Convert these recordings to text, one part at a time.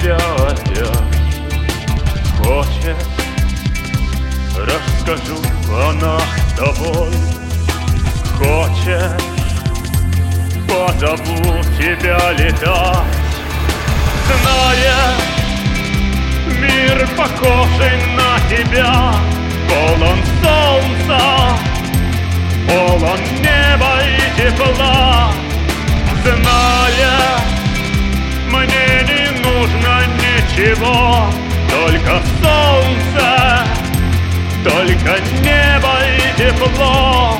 тебя опять хочет. Расскажу о нас с тобой. Хочет, позову тебя летать, зная, мир похожий на тебя, полон солнца, полон неба и тепла, зная, мне не нужно ничего, только солнце, только небо и тепло.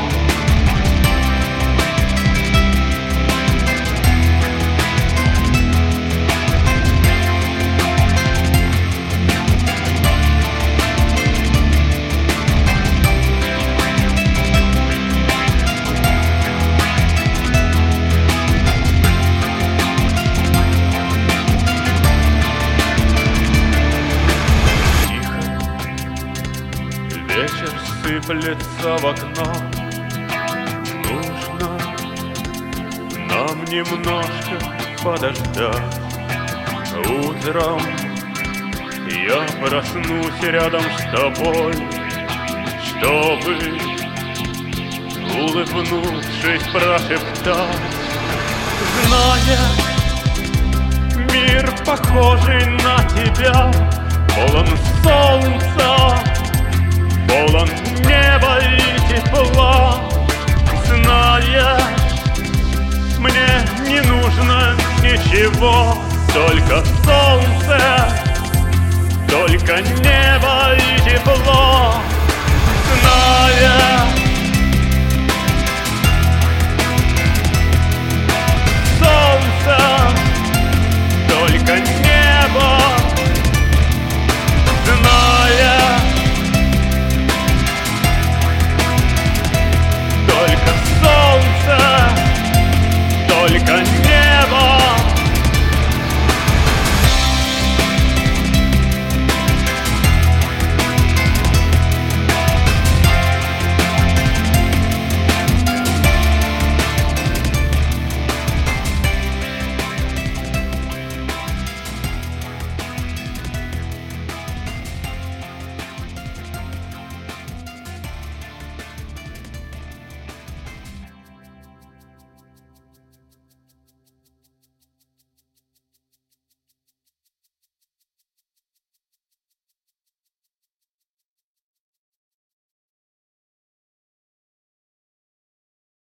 Вечер сыплется в окно. Нужно нам немножко подождать. Утром я проснусь рядом с тобой, чтобы, улыбнувшись, прошептать, зная, мир похожий на тебя, полон солнца, полон неба и тепла, зная, мне не нужно ничего, только солнце, только небо и тепло, зная,